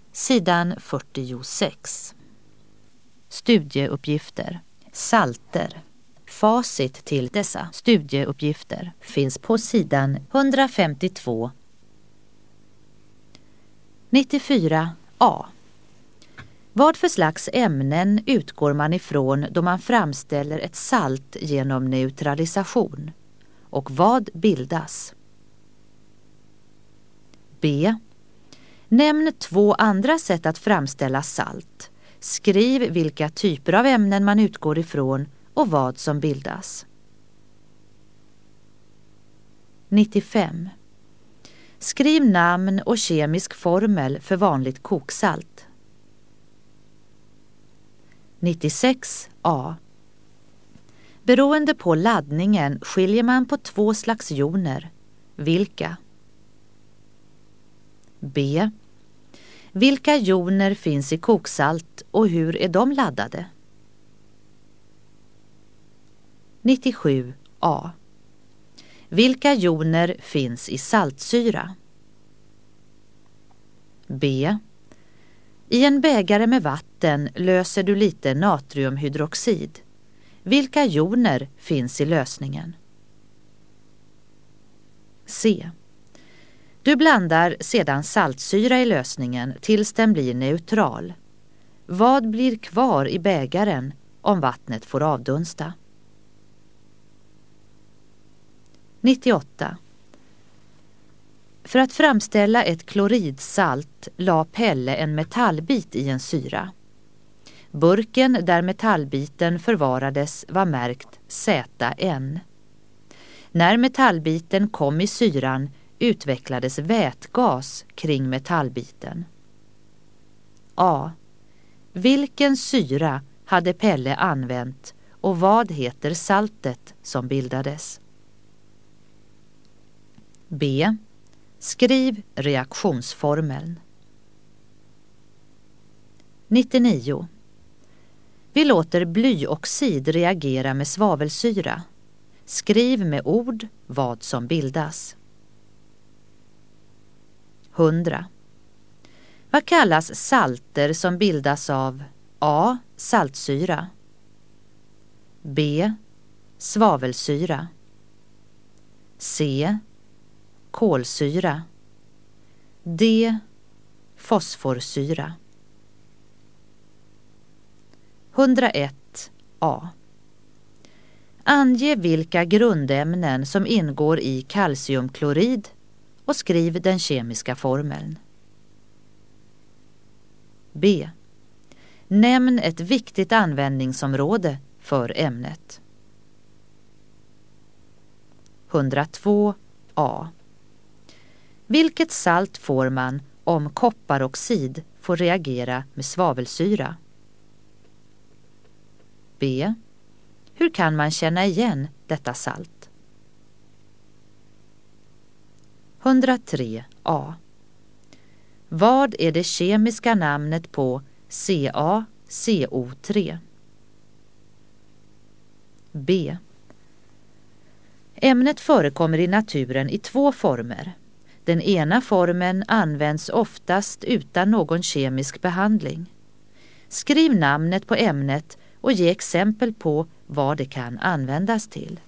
Sidan 46. Studieuppgifter. Salter. Facit till dessa studieuppgifter finns på sidan 152. 94a. Vad för slags ämnen utgår man ifrån då man framställer ett salt genom neutralisation? Och vad bildas? B. Nämn 2 andra sätt att framställa salt. Skriv vilka typer av ämnen man utgår ifrån och vad som bildas. 95. Skriv namn och kemisk formel för vanligt koksalt. 96a. Beroende på laddningen skiljer man på 2 slags joner. Vilka? B. Vilka joner finns i koksalt och hur är de laddade? 97a. Vilka joner finns i saltsyra? B. I en bägare med vatten löser du lite natriumhydroxid. Vilka joner finns i lösningen? C. Du blandar sedan saltsyra i lösningen tills den blir neutral. Vad blir kvar i bägaren om vattnet får avdunsta? 98. För att framställa ett kloridsalt la Pelle en metallbit i en syra. Burken där metallbiten förvarades var märkt ZN. När metallbiten kom i syran utvecklades vätgas kring metallbiten. A. Vilken syra hade Pelle använt och vad heter saltet som bildades? B. Skriv reaktionsformeln. 99. Vi låter blyoxid reagera med svavelsyra. Skriv med ord vad som bildas. 100. Vad kallas salter som bildas av A. Saltsyra, B. Svavelsyra, C. Kolsyra, D. Fosforsyra. 101a. Ange vilka grundämnen som ingår i kalciumklorid och skriv den kemiska formeln. B. Nämn ett viktigt användningsområde för ämnet. 102a. Vilket salt får man om kopparoxid får reagera med svavelsyra? B. Hur kan man känna igen detta salt? 103a. Vad är det kemiska namnet på CaCO3? B. Ämnet förekommer i naturen i 2 former. Den ena formen används oftast utan någon kemisk behandling. Skriv namnet på ämnet och ge exempel på vad det kan användas till.